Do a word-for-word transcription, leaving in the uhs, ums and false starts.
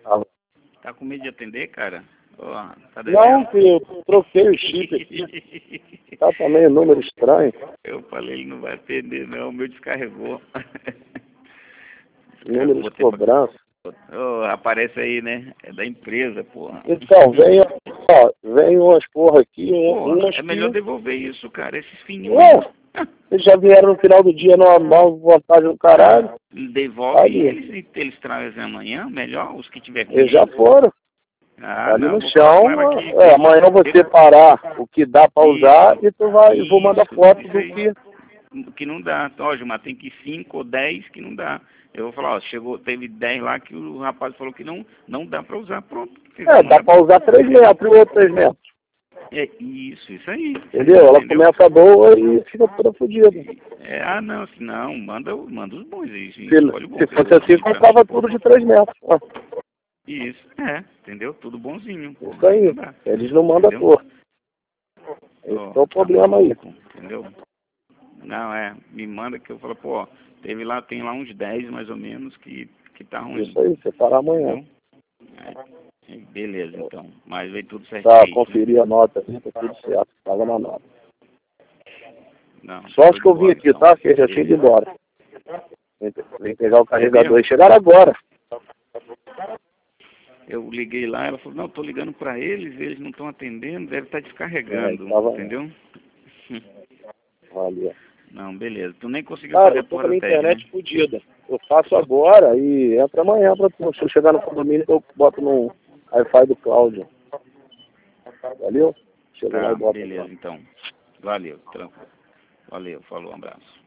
Alô? Tá com medo de atender, cara? Ó, tá Não, devendo? filho, eu troquei o chip aqui. Tá também um número estranho. Eu falei, ele não vai atender não, o meu descarregou. Número de Botei pra- cobrança. Ô, aparece aí, né? É da empresa, porra. Então, vem, ó, vem umas porra aqui, um- Porra, umas é melhor que... devolver isso, cara. Esses fininhos Ué, aí. eles já vieram no final do dia normal, vontade do caralho. Devolve Ali. e eles, eles trazem amanhã, melhor, os que tiver Eles ruim. já foram. Ah, Ali não, no vou falar com ela chão, aqui. é, amanhã eu vou separar o que dá pra usar Isso, e tu vai, eu vou mandar isso, foto isso do aí. que... Que não dá. Ó, Gilmar, tem que cinco ou dez que não dá. Eu vou falar, ó, chegou, teve dez lá que o rapaz falou que não, não dá pra usar. Pronto. Vocês É, vão dá mandar pra usar três metros e outro três metros. É isso, isso aí. Entendeu? Ela Entendeu? começa boa e fica toda fodida. É, ah, não, se não, manda, manda os bons aí, gente. Se, Escolhe o bom. se que eu fosse uso assim, muito pra comprava mim. tudo de três metros. Ó, Isso, é, entendeu? Tudo bonzinho. Pô, isso aí. não dá, Eles não mandam entendeu? torto. Esse Ó, é o tá problema aí. maluco, entendeu? Não, é, me manda que eu falo, pô, ó, teve lá, tem lá uns dez mais ou menos que, que tá ruim. Isso aí, separar amanhã. Entendeu? É, beleza, então. Mas veio tudo certinho. Tá, aí, né? conferir a nota aqui, tá tudo certo. Paga na nota. Não, Sorte show que eu de vim bola, aqui, então. tá? Que eu já tinha ido embora. Vem vem pegar o carregador mesmo? e chegaram agora. Eu liguei lá, ela falou, não, tô ligando pra eles, eles não estão atendendo, deve estar descarregando, É, tava- entendeu? Valeu. Não, beleza. Tu nem conseguiu Cara, fazer a eu tô porra com a da minha tag, internet né? fodida. Eu faço agora e entra amanhã pra tu. Se eu chegar no condomínio, eu boto no Wi-Fi do Cláudio. Valeu? Chega lá Tá, e bota beleza, lá. então. Valeu, tranquilo. Valeu, falou, um abraço.